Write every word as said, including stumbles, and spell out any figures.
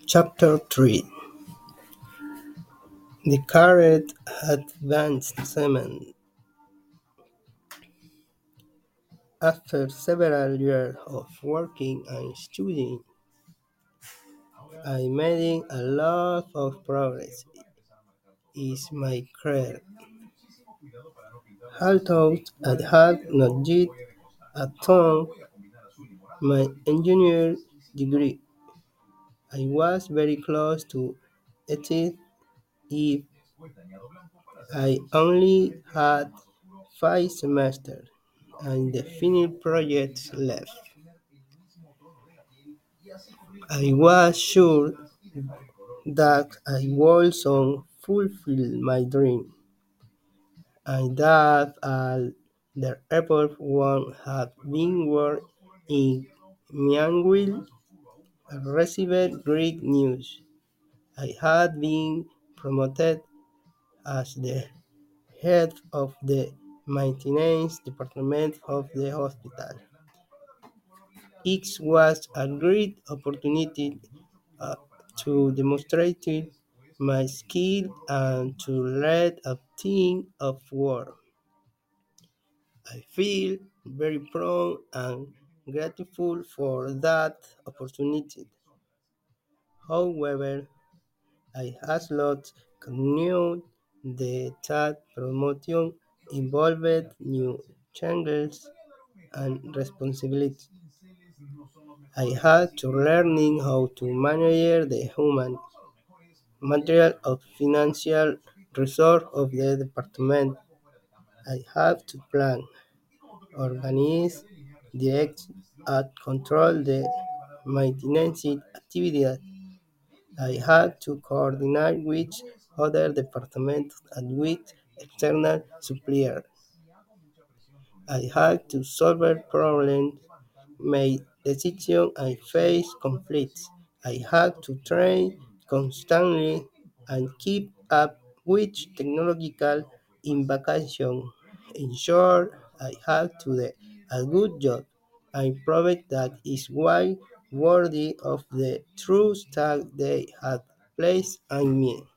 Chapter three: The current advancement. After several years of working and studying, I made a lot of progress in my career. Although I had not yet attained my engineering degree, I was very close to it if I only had five semesters and the final project left. I was sure that I would soon fulfill my dream, and that all the effort would have been worth it. Meanwhile, I received great news. I had been promoted as the head of the maintenance department of the hospital. It was a great opportunity uh, to demonstrate my skill and to lead a team of work. I feel very proud and grateful for that opportunity. However, I also knew the that promotion involved new challenges and responsibilities. I had to learning how to manage the human, material and financial resources of the department. I have to plan, organize, direct, and control the maintenance activities. I had to coordinate with other departments and with external suppliers. I had to solve problems, make decisions, and face conflicts. I had to train constantly and keep up with technological innovation. In short, I had to do a good job. I proved that is why worthy of the trust that they had placed on me.